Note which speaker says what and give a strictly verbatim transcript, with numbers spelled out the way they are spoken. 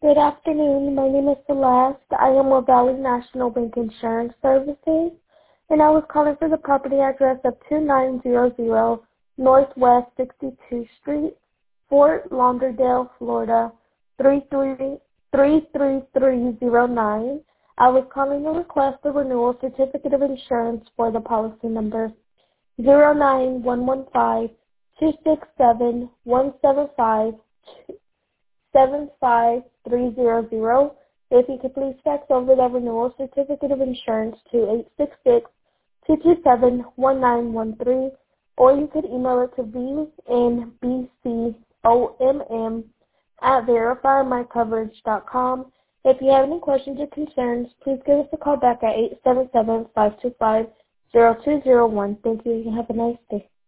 Speaker 1: Good afternoon. My name is Celeste. I am with Valley National Bank Insurance Services, and I was calling for the property address of two nine zero zero Northwest sixty-two Street, Fort Lauderdale, Florida, three three three three three zero nine. I was calling to request the renewal certificate of insurance for the policy number zero nine one one five two six seven one seven five seven five three zero zero. If you could please fax over the renewal certificate of insurance to eight six six, two two seven, one nine one three, or you could email it to v n b c o m m at verify my coverage dot com. If you have any questions or concerns, please give us a call back at eight seven seven, five two five, zero two zero one. Thank you and have a nice day.